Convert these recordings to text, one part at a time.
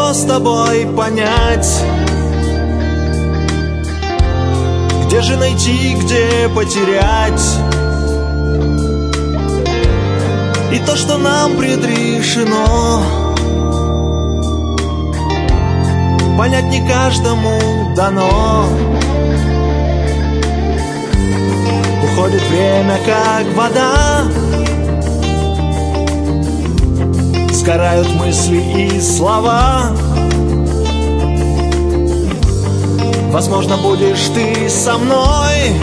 легко с тобой понять, где же найти, где потерять. И то, что нам предрешено, понять не каждому дано. Уходит время, как вода, сгорают мысли и слова. Возможно, будешь ты со мной,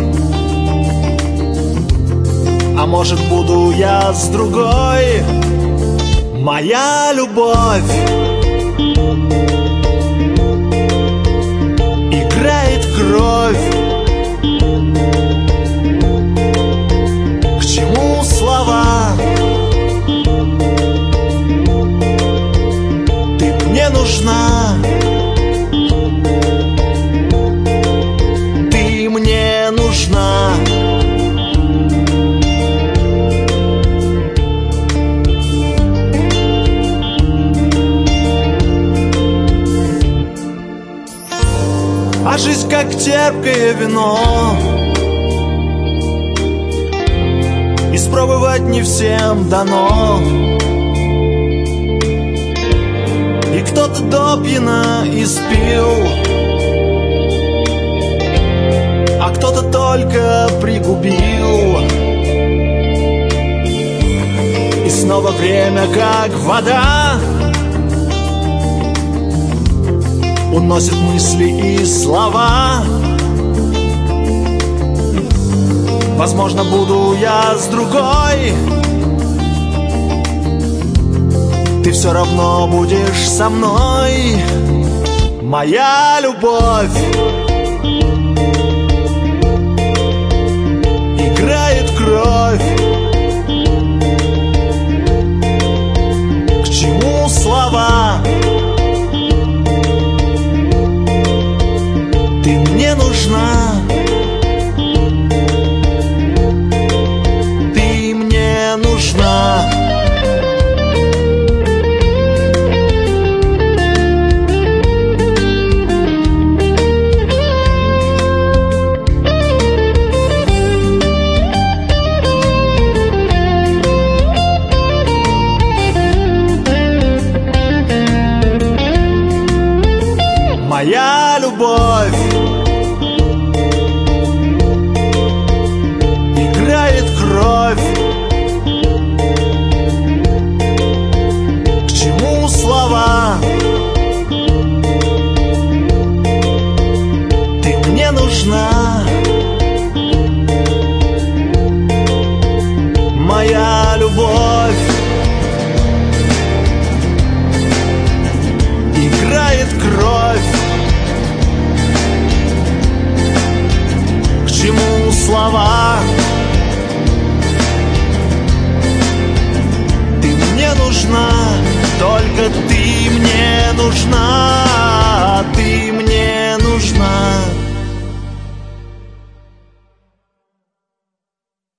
а может, буду я с другой. Моя любовь играет кровь. К чему слова? Ты мне нужна. Ты мне нужна. А жизнь как терпкое вино, испробовать не всем дано. И кто-то допьяно испил, а кто-то только пригубил. И снова время, как вода, уносит мысли и слова. Возможно, буду я с другой, ты все равно будешь со мной. Моя любовь играет кровь. К чему слова? Ты мне нужна. Ты мне нужна. Моя любовь играет кровь. К чему слова? Ты мне нужна. Моя любовь играет кровь. К чему слова? Ты мне нужна, только ты мне нужна.